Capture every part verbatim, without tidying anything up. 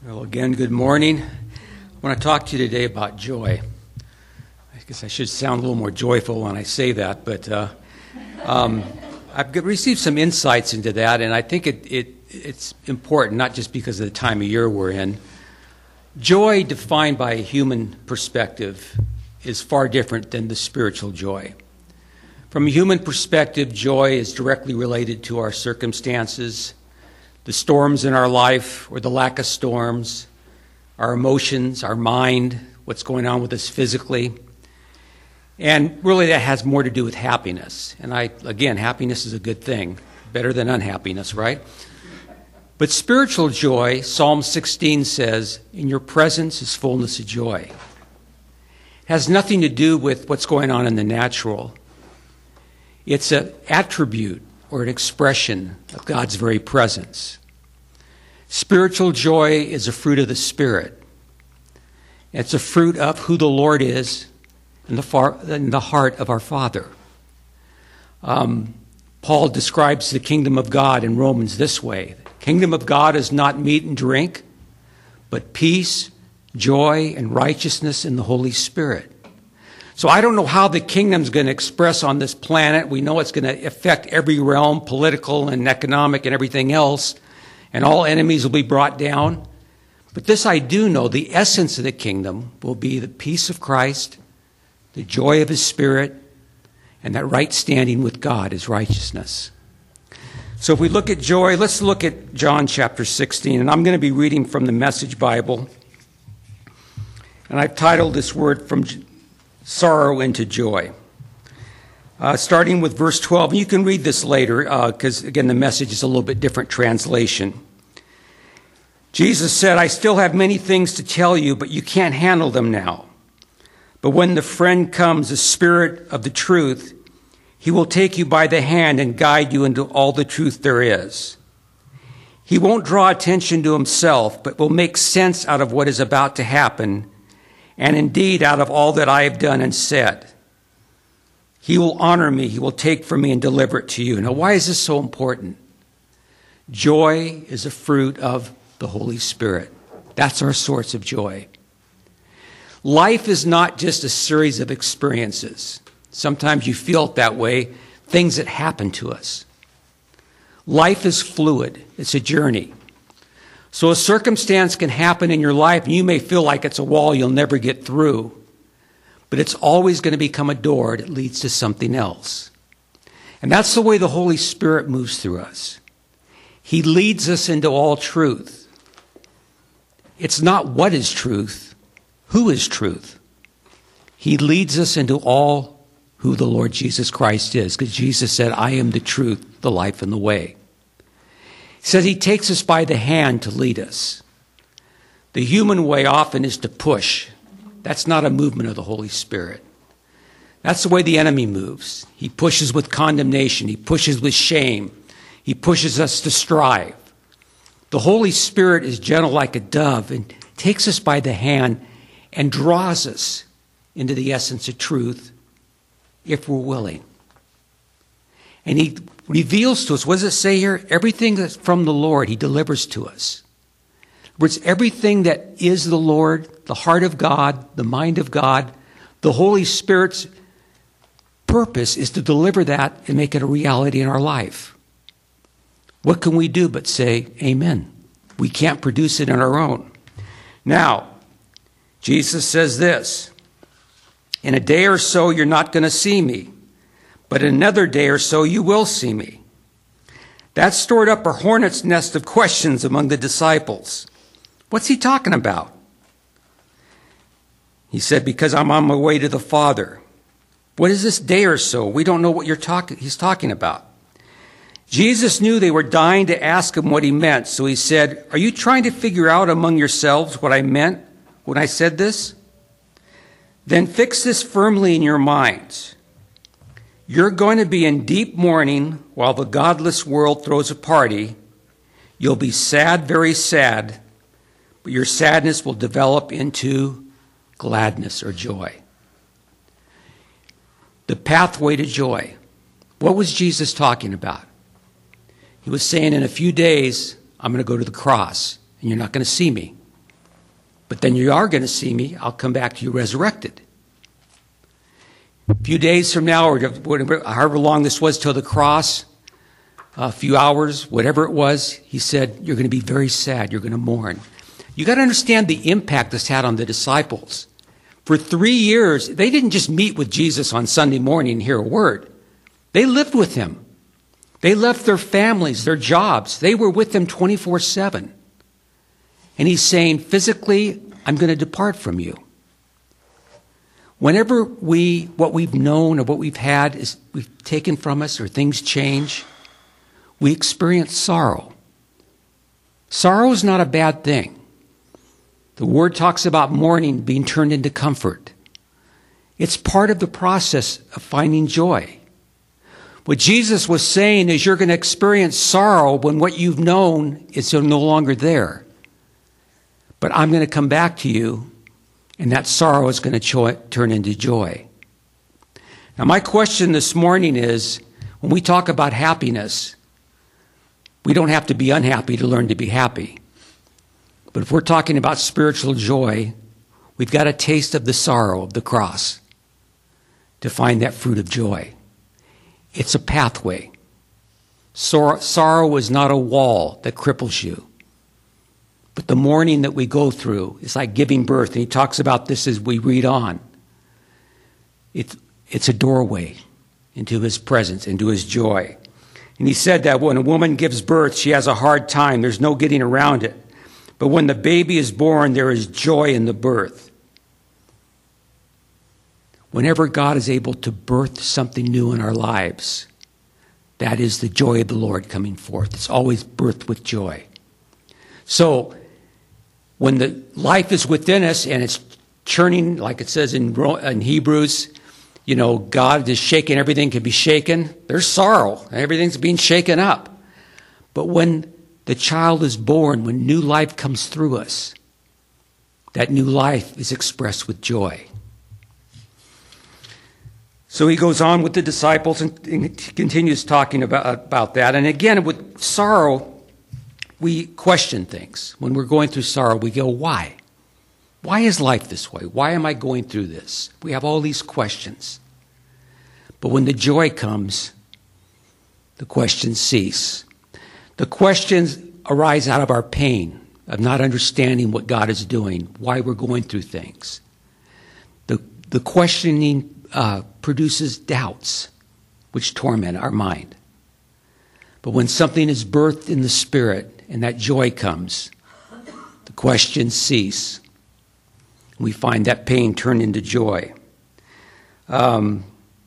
Well, again, good morning. I want to talk to you today about joy. I guess I should sound a little more joyful when I say that, but uh, um, I've received some insights into that, and I think it, it it's important, not just because of the time of year we're in. Joy, defined by a human perspective, is far different than the spiritual joy. From a human perspective, joy is directly related to our circumstances, the storms in our life or the lack of storms, our emotions, our mind, what's going on with us physically. And really that has more to do with happiness. And I, again, happiness is a good thing, better than unhappiness, right? But spiritual joy, Psalm sixteen says, in your presence is fullness of joy. It has nothing to do with what's going on in the natural. It's an attribute or an expression of God's very presence. Spiritual joy is a fruit of the Spirit. It's a fruit of who the Lord is in the, far, in the heart of our Father. Um, Paul describes the kingdom of God in Romans this way. The kingdom of God is not meat and drink, but peace, joy, and righteousness in the Holy Spirit. So I don't know how the kingdom's going to express on this planet. We know it's going to affect every realm, political and economic and everything else, and all enemies will be brought down. But this I do know, the essence of the kingdom will be the peace of Christ, the joy of His Spirit, and that right standing with God is righteousness. So if we look at joy, let's look at John chapter sixteen, and I'm going to be reading from the Message Bible. And I've titled this word from sorrow into joy. Uh, starting with verse twelve. You can read this later because, uh, again, the Message is a little bit different translation. Jesus said, I still have many things to tell you, but you can't handle them now. But when the friend comes, the Spirit of the truth, He will take you by the hand and guide you into all the truth there is. He won't draw attention to Himself, but will make sense out of what is about to happen, and indeed out of all that I have done and said. He will honor me, He will take from me and deliver it to you. Now, why is this so important? Joy is a fruit of the Holy Spirit. That's our source of joy. Life is not just a series of experiences. Sometimes you feel it that way, things that happen to us. Life is fluid. It's a journey. So a circumstance can happen in your life, and you may feel like it's a wall you'll never get through, but it's always going to become a door that leads to something else. And that's the way the Holy Spirit moves through us. He leads us into all truth. It's not what is truth, who is truth. He leads us into all who the Lord Jesus Christ is, because Jesus said, I am the truth, the life, and the way. He says He takes us by the hand to lead us. The human way often is to push. That's not a movement of the Holy Spirit. That's the way the enemy moves. He pushes with condemnation. He pushes with shame. He pushes us to strive. The Holy Spirit is gentle like a dove and takes us by the hand and draws us into the essence of truth if we're willing. And He reveals to us, what does it say here? Everything that's from the Lord, He delivers to us. In other words, everything that is the Lord, the heart of God, the mind of God, the Holy Spirit's purpose is to deliver that and make it a reality in our life. What can we do but say, amen? We can't produce it on our own. Now, Jesus says this, in a day or so you're not going to see me, but in another day or so you will see me. That stored up a hornet's nest of questions among the disciples. What's He talking about? He said, because I'm on my way to the Father. What is this day or so? We don't know what you're talking. He's talking about. Jesus knew they were dying to ask Him what He meant, so He said, are you trying to figure out among yourselves what I meant when I said this? Then fix this firmly in your minds. You're going to be in deep mourning while the godless world throws a party. You'll be sad, very sad, but your sadness will develop into gladness or joy. The pathway to joy. What was Jesus talking about? He was saying, in a few days, I'm going to go to the cross, and you're not going to see me. But then you are going to see me. I'll come back to you resurrected. A few days from now, or whatever, however long this was till the cross, a few hours, whatever it was, he said, you're going to be very sad. You're going to mourn. You got to understand the impact this had on the disciples. For three years, they didn't just meet with Jesus on Sunday morning and hear a word. They lived with him. They left their families, their jobs. They were with him twenty-four seven. And he's saying, physically, I'm going to depart from you. Whenever we, what we've known or what we've had is we've taken from us or things change, we experience sorrow. Sorrow is not a bad thing. The word talks about mourning being turned into comfort. It's part of the process of finding joy. What Jesus was saying is you're going to experience sorrow when what you've known is no longer there. But I'm going to come back to you, and that sorrow is going to cho- turn into joy. Now, my question this morning is, when we talk about happiness, we don't have to be unhappy to learn to be happy. But if we're talking about spiritual joy, we've got a taste of the sorrow of the cross to find that fruit of joy. It's a pathway. Sor- sorrow is not a wall that cripples you. But the mourning that we go through is like giving birth. And he talks about this as we read on. It's, it's a doorway into his presence, into his joy. And he said that when a woman gives birth, she has a hard time. There's no getting around it. But when the baby is born, there is joy in the birth. Whenever God is able to birth something new in our lives, that is the joy of the Lord coming forth. It's always birthed with joy. So when the life is within us and it's churning, like it says in, in Hebrews, you know, God is shaking, everything can be shaken. There's sorrow, everything's being shaken up. But when the child is born, when new life comes through us, that new life is expressed with joy. So he goes on with the disciples and, and continues talking about, about that. And again, with sorrow, we question things. When we're going through sorrow, we go, why? Why is life this way? Why am I going through this? We have all these questions. But when the joy comes, the questions cease. The questions arise out of our pain, of not understanding what God is doing, why we're going through things. The, the questioning uh, produces doubts, which torment our mind. But when something is birthed in the Spirit and that joy comes, the questions cease. We find that pain turn into joy. Um,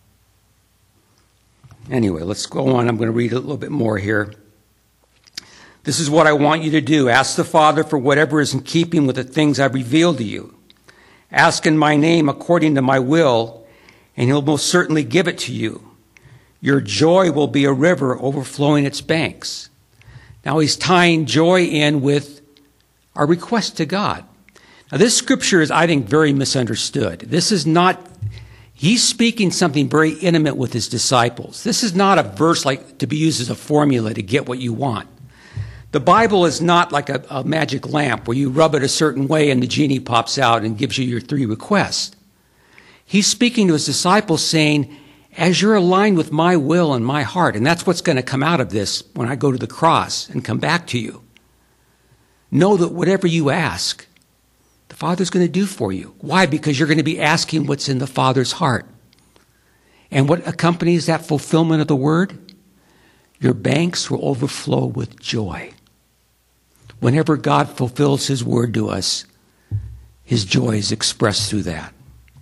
anyway, let's go on. I'm going to read a little bit more here. This is what I want you to do. Ask the Father for whatever is in keeping with the things I've revealed to you. Ask in my name according to my will, and he'll most certainly give it to you. Your joy will be a river overflowing its banks. Now he's tying joy in with our request to God. Now this scripture is, I think, very misunderstood. This is not, he's speaking something very intimate with his disciples. This is not a verse like to be used as a formula to get what you want. The Bible is not like a, a magic lamp where you rub it a certain way and the genie pops out and gives you your three requests. He's speaking to his disciples saying, as you're aligned with my will and my heart, and that's what's going to come out of this when I go to the cross and come back to you, know that whatever you ask, the Father's going to do for you. Why? Because you're going to be asking what's in the Father's heart. And what accompanies that fulfillment of the word? Your banks will overflow with joy. Whenever God fulfills his word to us, his joy is expressed through that.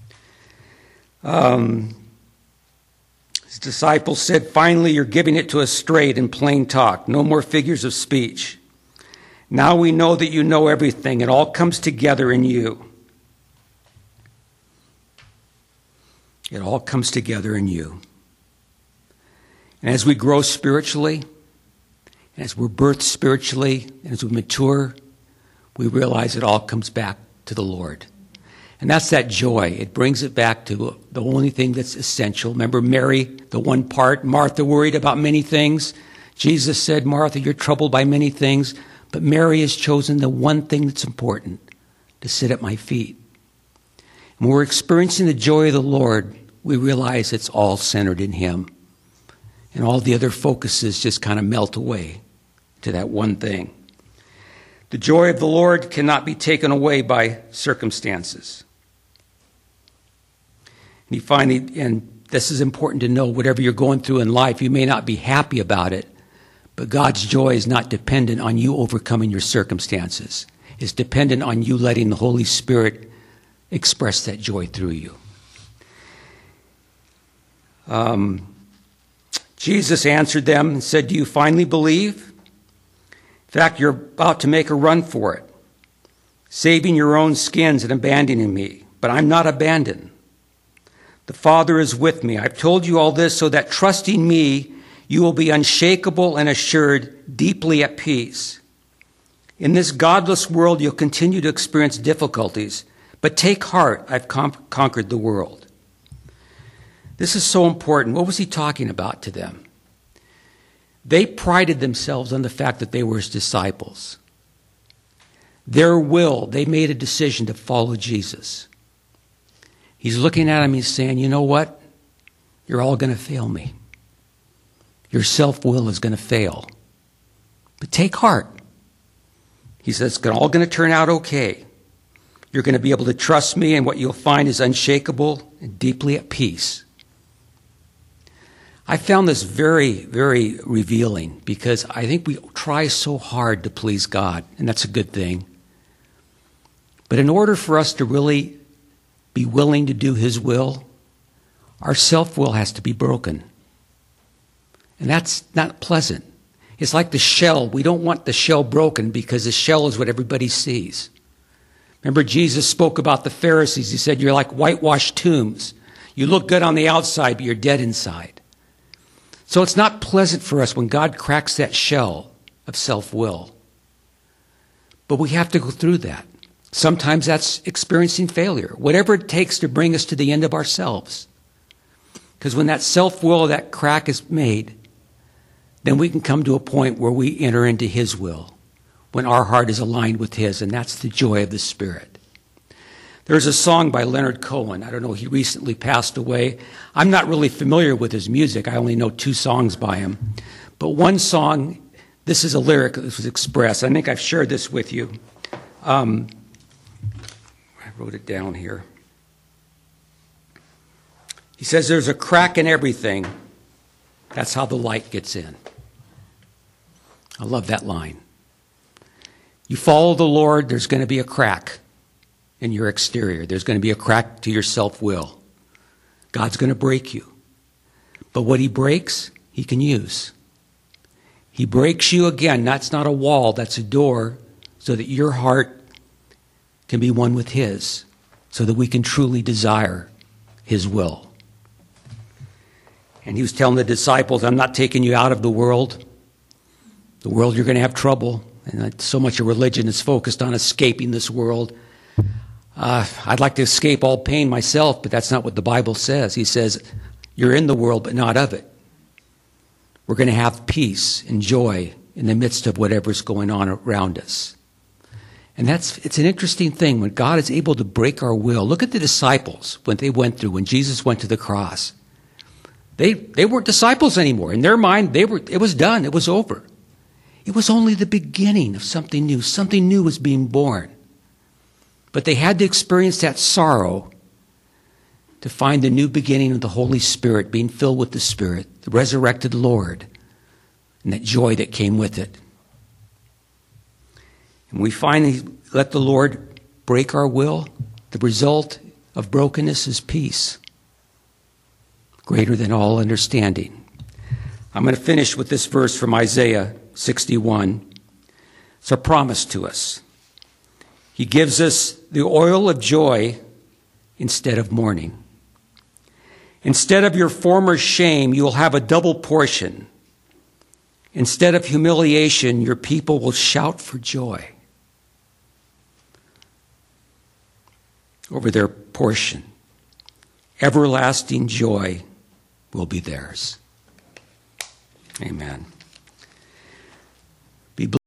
Um, his disciples said, finally, you're giving it to us straight in plain talk. No more figures of speech. Now we know that you know everything. It all comes together in you. It all comes together in you. And as we grow spiritually, and as we're birthed spiritually, and as we mature, we realize it all comes back to the Lord. And that's that joy. It brings it back to the only thing that's essential. Remember Mary, the one part, Martha worried about many things. Jesus said, Martha, you're troubled by many things. But Mary has chosen the one thing that's important, to sit at my feet. And when we're experiencing the joy of the Lord, we realize it's all centered in him. And all the other focuses just kind of melt away to that one thing. The joy of the Lord cannot be taken away by circumstances. And you finally, and this is important to know, whatever you're going through in life, you may not be happy about it, but God's joy is not dependent on you overcoming your circumstances. It's dependent on you letting the Holy Spirit express that joy through you. Um, Jesus answered them and said, "Do you finally believe? In fact, you're about to make a run for it, saving your own skins and abandoning me. But I'm not abandoned. The Father is with me. I've told you all this so that trusting me, you will be unshakable and assured, deeply at peace. In this godless world, you'll continue to experience difficulties, but take heart, I've con- conquered the world." This is so important. What was he talking about to them? They prided themselves on the fact that they were his disciples. Their will, they made a decision to follow Jesus. He's looking at them, he's saying, you know what? You're all going to fail me. Your self-will is going to fail. But take heart. He says, it's all going to turn out okay. You're going to be able to trust me, and what you'll find is unshakable and deeply at peace. I found this very, very revealing because I think we try so hard to please God, and that's a good thing. But in order for us to really be willing to do his will, our self-will has to be broken. And that's not pleasant. It's like the shell. We don't want the shell broken because the shell is what everybody sees. Remember, Jesus spoke about the Pharisees. He said, you're like whitewashed tombs. You look good on the outside, but you're dead inside. So it's not pleasant for us when God cracks that shell of self-will. But we have to go through that. Sometimes that's experiencing failure, whatever it takes to bring us to the end of ourselves. Because when that self-will, that crack is made, then we can come to a point where we enter into his will, when our heart is aligned with his, and that's the joy of the Spirit. There's a song by Leonard Cohen. I don't know, he recently passed away. I'm not really familiar with his music. I only know two songs by him. But one song, this is a lyric that was expressed. I think I've shared this with you. Um, I wrote it down here. He says, there's a crack in everything. That's how the light gets in. I love that line. You follow the Lord, there's going to be a crack in your exterior. There's going to be a crack to your self-will. God's going to break you. But what he breaks, he can use. He breaks you again. That's not a wall, that's a door, so that your heart can be one with his, so that we can truly desire his will. And he was telling the disciples, I'm not taking you out of the world. The world, you're going to have trouble. And so much of religion is focused on escaping this world. Uh, I'd like to escape all pain myself, but that's not what the Bible says. He says, you're in the world, but not of it. We're going to have peace and joy in the midst of whatever's going on around us. And that's it's an interesting thing when God is able to break our will. Look at the disciples when they went through, when Jesus went to the cross. They they weren't disciples anymore. In their mind, they were. It was done. It was over. It was only the beginning of something new. Something new was being born. But they had to experience that sorrow to find the new beginning of the Holy Spirit, being filled with the Spirit, the resurrected Lord, and that joy that came with it. And we finally let the Lord break our will. The result of brokenness is peace, greater than all understanding. I'm going to finish with this verse from Isaiah sixty-one. It's a promise to us. He gives us the oil of joy instead of mourning. Instead of your former shame, you will have a double portion. Instead of humiliation, your people will shout for joy over their portion. Everlasting joy will be theirs. Amen.